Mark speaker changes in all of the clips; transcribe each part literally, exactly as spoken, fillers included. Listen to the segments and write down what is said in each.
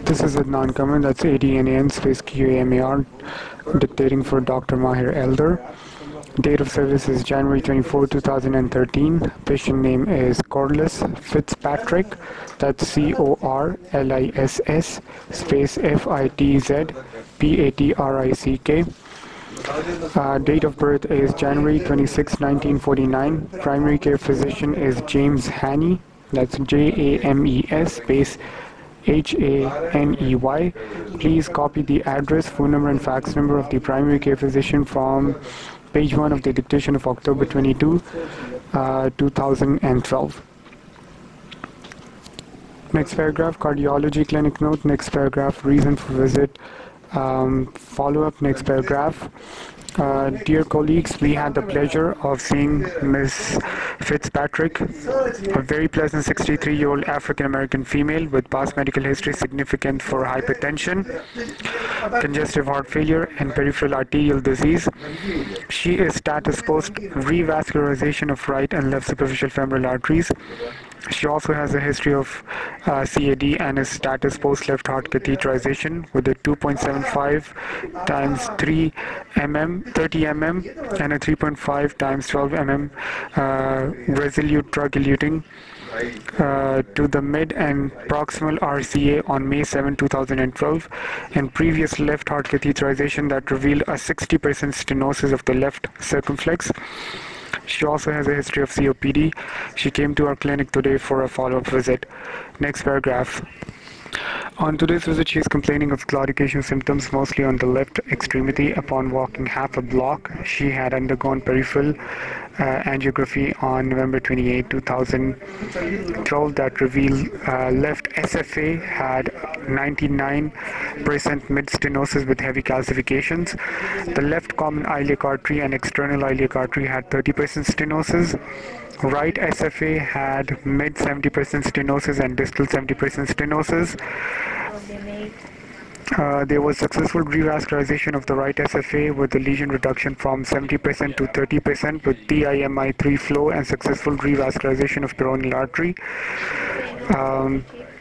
Speaker 1: This is Adnan Kamal, that's A D N A N space Q A M A R, dictating for Doctor Mahir Elder. Date of service is January twenty-fourth, two thousand thirteen. Patient name is Corliss Fitzpatrick, that's C O R L I S S space F I T Z P A T R I C K. Uh, date of birth is January twenty-sixth, nineteen forty-nine. Primary care physician is James Haney, that's J A M E S space H A N E Y. Please copy the address, phone number and fax number of the primary care physician from page one of the dictation of October twenty-second, uh, two thousand twelve. Next paragraph, cardiology clinic note. Next paragraph, reason for visit. Um, follow-up. Next paragraph. Uh, dear colleagues, we had the pleasure of seeing Miss Fitzpatrick, a very pleasant sixty-three-year-old African-American female with past medical history significant for hypertension, congestive heart failure, and peripheral arterial disease. She is status post revascularization of right and left superficial femoral arteries. She also has a history of uh, C A D and is status post left heart catheterization with a two point seven five times three millimeter, thirty millimeter and a three point five times twelve millimeter uh, resolute drug eluting uh, to the mid and proximal R C A on May seventh, two thousand twelve, and previous left heart catheterization that revealed a sixty percent stenosis of the left circumflex. She also has a history of C O P D. She came to our clinic today for a follow-up visit. Next paragraph. On today's visit, she is complaining of claudication symptoms, mostly on the left extremity. Upon walking half a block, she had undergone peripheral uh, angiography on November twenty-eighth, two thousand twelve that revealed uh, left S F A had ninety-nine percent mid stenosis with heavy calcifications. The left common iliac artery and external iliac artery had thirty percent stenosis. Right S F A had mid seventy percent stenosis and distal seventy percent stenosis. Uh, there was successful revascularization of the right S F A with the lesion reduction from seventy percent to thirty percent with T I M I three flow and successful revascularization of peroneal artery. Um,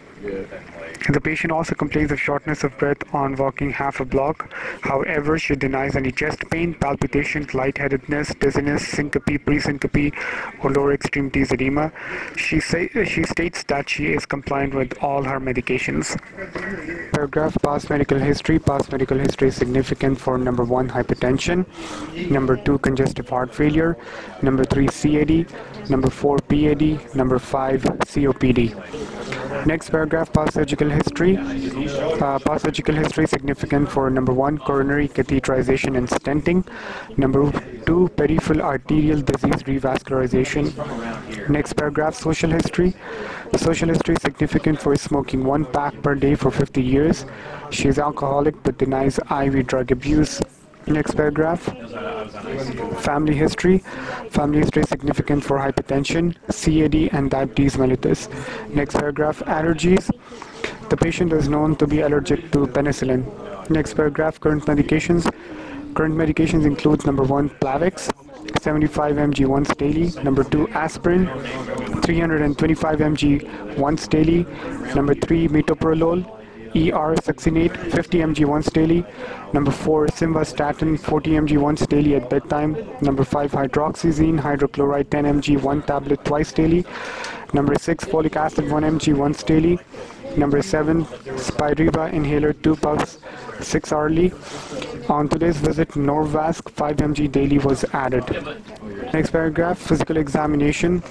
Speaker 1: The patient also complains of shortness of breath on walking half a block. However, she denies any chest pain, palpitations, lightheadedness, dizziness, syncope, pre-syncope, or lower extremities edema. She say, she states that she is compliant with all her medications. Paragraph, past medical history. Past medical history is significant for number one, hypertension, number two, congestive heart failure, number three, C A D, number four, P A D, number five, C O P D. Next paragraph, past surgical history. Uh, past surgical history is significant for number one, coronary catheterization and stenting. Number two, peripheral arterial disease revascularization. Next paragraph, social history. Social history is significant for smoking one pack per day for fifty years. She is alcoholic but denies I V drug abuse. Next paragraph, family history. Family history is significant for hypertension, C A D, and diabetes mellitus. Next paragraph, allergies. The patient is known to be allergic to penicillin. Next paragraph, current medications. Current medications include number one, Plavix, seventy-five milligrams once daily. Number two, aspirin, three hundred twenty-five milligrams once daily. Number three, metoprolol, E R succinate, fifty milligrams once daily. Number four, simvastatin, forty milligrams once daily at bedtime. Number five, hydroxyzine, hydrochloride, ten milligrams, one tablet twice daily. Number six, folic acid, one milligram once daily. Number seven, Spiriva inhaler, two puffs, six hourly. On today's visit, Norvasc, five milligrams daily was added. Next paragraph, physical examination.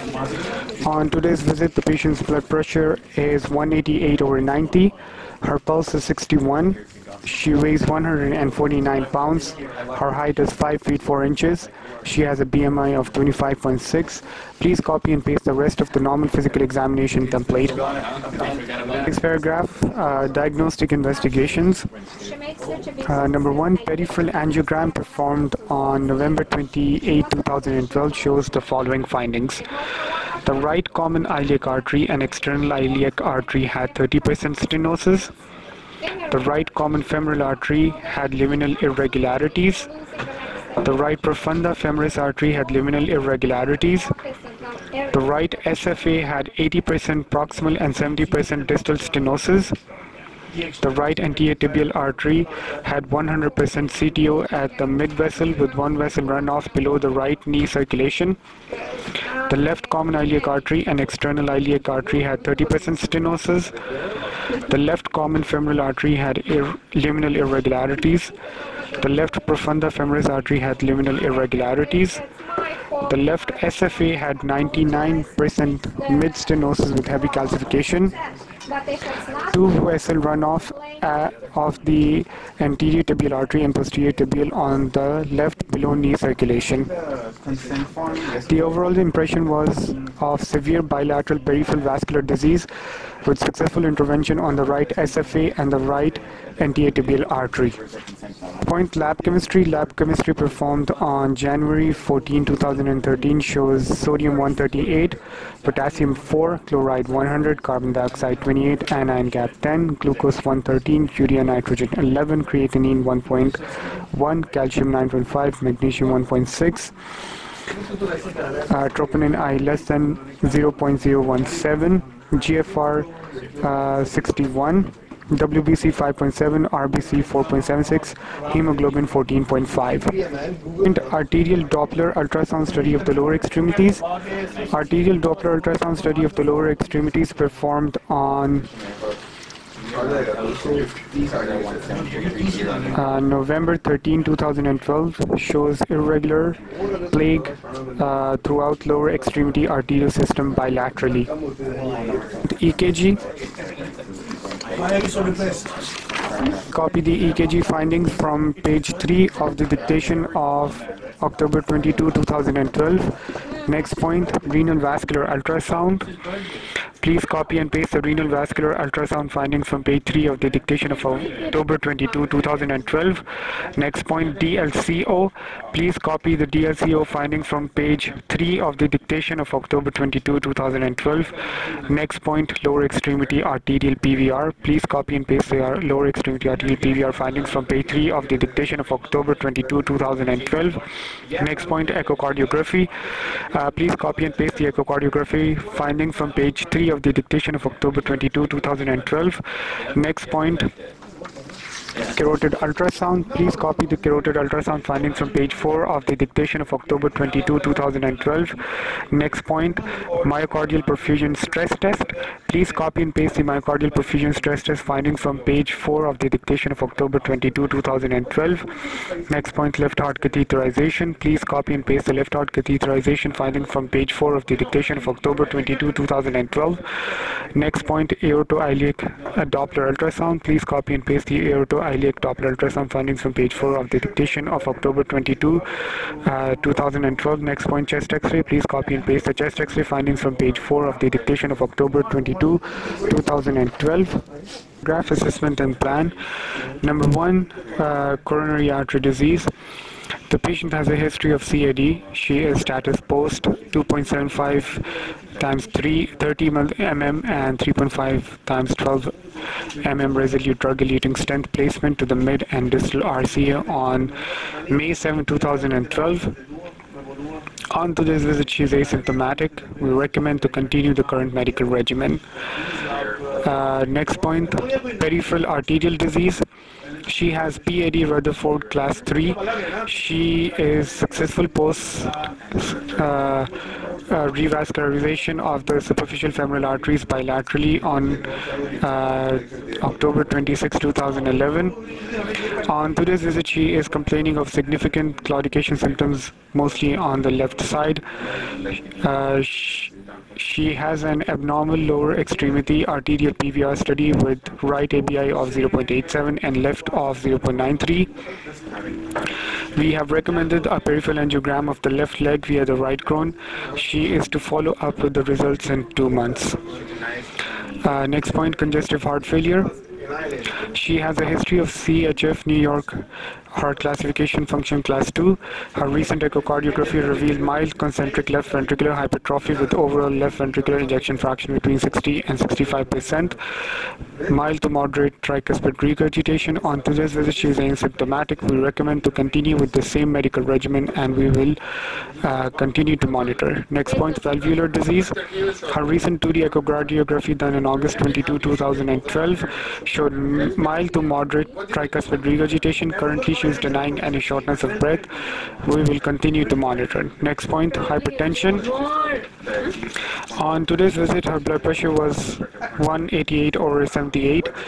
Speaker 1: On today's visit, the patient's blood pressure is one eighty-eight over ninety. Her pulse is sixty-one. She weighs one hundred forty-nine pounds. Her height is five feet four inches. She has a B M I of twenty-five point six. Please copy and paste the rest of the normal physical examination template. Next paragraph, uh, diagnostic investigations. Uh, number one, peripheral angiogram performed on November twenty-eighth, two thousand twelve shows the following findings. The right common iliac artery and external iliac artery had thirty percent stenosis. The right common femoral artery had luminal irregularities. The right profunda femoris artery had luminal irregularities. The right S F A had eighty percent proximal and seventy percent distal stenosis. The right anterior tibial artery had one hundred percent C T O at the mid-vessel with one vessel runoff below the right knee circulation. The left common iliac artery and external iliac artery had thirty percent stenosis. The left common femoral artery had ir luminal irregularities. The left profunda femoris artery had luminal irregularities. The left S F A had ninety-nine percent mid-stenosis with heavy calcification. Two vessel runoff uh, of the anterior tibial artery and posterior tibial on the left below knee circulation. The overall impression was of severe bilateral peripheral vascular disease with successful intervention on the right S F A and the right anterior tibial artery. Point lab chemistry. Lab chemistry performed on January fourteenth two thousand thirteen shows sodium one thirty-eight, potassium four, chloride one hundred, carbon dioxide twenty-eight, anion gap ten, glucose one thirteen, urea nitrogen eleven, creatinine one point one, calcium nine point five, magnesium one point six, uh, troponin I less than zero point zero one seven, G F R uh, sixty-one, W B C five point seven, R B C four point seven six, hemoglobin fourteen point five. Arterial Doppler ultrasound study of the lower extremities. Arterial Doppler ultrasound study of the lower extremities performed on Uh, November thirteenth two thousand twelve shows irregular plaque uh, throughout lower extremity arterial system bilaterally. The E K G. Copy the E K G findings from page three of the dictation of October twenty-second two thousand twelve. Next point, renal vascular ultrasound. Please copy and paste the renal vascular ultrasound findings from page three of the dictation of October twenty-second two thousand twelve. Next point, D L C O. Please copy the D L C O findings from page three of the dictation of October twenty-second two thousand twelve. Next point, lower extremity arterial P V R. Please copy and paste the lower extremity arterial P V R findings from page three of the dictation of October twenty-second two thousand twelve. Next point, echocardiography. Uh, please copy and paste the echocardiography findings from page three of the dictation of October twenty-second two thousand twelve. Next point, carotid ultrasound. Please copy the carotid ultrasound findings from page four of the dictation of October twenty-second two thousand twelve. Next point, myocardial perfusion stress test. Please copy and paste the myocardial perfusion stress test findings from page four of the dictation of October twenty-second two thousand twelve. Next point, left heart catheterization. Please copy and paste the left heart catheterization findings from page four of the dictation of October twenty-second two thousand twelve. Next point, aortoiliac uh, Doppler ultrasound. Please copy and paste the aortoiliac Doppler ultrasound findings from page four of the dictation of October twenty-second uh, two thousand twelve. Next point, chest X-ray. Please copy and paste the chest X-ray findings from page four of the dictation of October twenty-second two thousand twelve. Graph assessment and plan. Number one, uh, coronary artery disease. The patient has a history of C A D. She is status post two point seven five times three, thirty millimeters and three point five times twelve millimeters resolute drug-eluting stent placement to the mid and distal R C A on May seventh two thousand twelve. On to this visit, she is asymptomatic. We recommend to continue the current medical regimen. Uh, next point, peripheral arterial disease. She has P A D Rutherford class three. She is successful post uh, uh, revascularization of the superficial femoral arteries bilaterally on uh, October twenty-sixth two thousand eleven. On today's visit, she is complaining of significant claudication symptoms, mostly on the left side. Uh, she, She has an abnormal lower extremity arterial P V R study with right A B I of zero point eight seven and left of zero point nine three. We have recommended a peripheral angiogram of the left leg via the right groin. She is to follow up with the results in two months. Uh, next point, congestive heart failure. She has a history of C H F New York heart classification function class two. Her recent echocardiography revealed mild concentric left ventricular hypertrophy with overall left ventricular ejection fraction between sixty and sixty-five percent. Mild to moderate tricuspid regurgitation. On today's visit, she is asymptomatic. We recommend to continue with the same medical regimen and we will uh, continue to monitor. Next point, valvular disease. Her recent two D echocardiography done in August twenty-second, two thousand twelve showed mild to moderate tricuspid regurgitation. Currently, she is denying any shortness of breath. We will continue to monitor. Next point, hypertension. On today's visit, her blood pressure was one eighty-eight over seventy-eight. It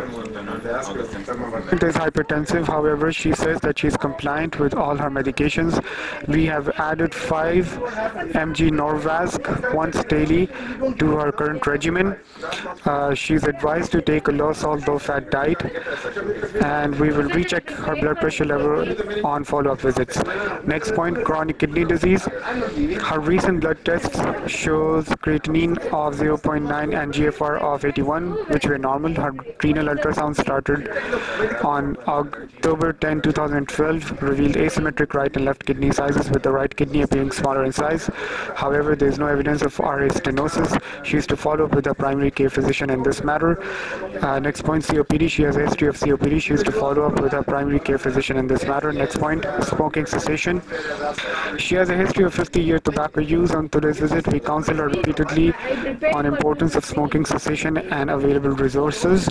Speaker 1: is hypertensive. However, she says that she is compliant with all her medications. We have added five milligrams Norvasc once daily to her current regimen. Uh, she is advised to take a low salt, low fat diet, and we will recheck her blood pressure level on follow-up visits. Next point, chronic kidney disease. Her recent blood tests shows creatinine of zero point nine and G F R of eighty-one, which were normal. Her renal ultrasound started on October tenth, two thousand twelve, revealed asymmetric right and left kidney sizes, with the right kidney appearing smaller in size. However, there is no evidence of R A stenosis. She is to follow up with her primary care physician in this matter. Uh, next point, C O P D. She has a history of C O P D. She is to follow up with her primary care physician in this matter. Next point, smoking cessation. She has a history of fifty year tobacco use. On today's visit, we counsel her repeatedly on importance of smoking cessation and available resources.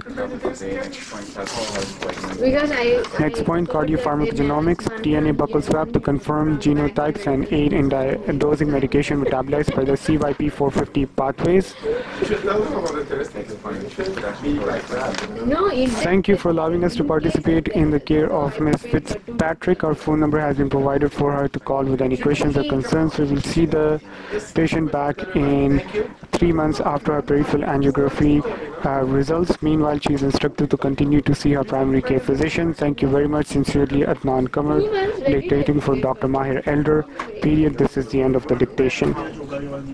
Speaker 1: Next point, cardiopharmacogenomics. D N A buccal swab to confirm genotypes and aid in dosing medication metabolized by the C Y P four fifty pathways. Thank you for allowing us to participate in the care of Miz Fitzpatrick. Our phone number has been provided for her to call with any questions or concerns. We will see the patient back in three months after her peripheral angiography uh, results. Meanwhile, she is instructed to continue to see her primary care physician. Thank you very much. Sincerely, Adnan Kamar, dictating for Doctor Mahir Elder. Period. This is the end of the dictation.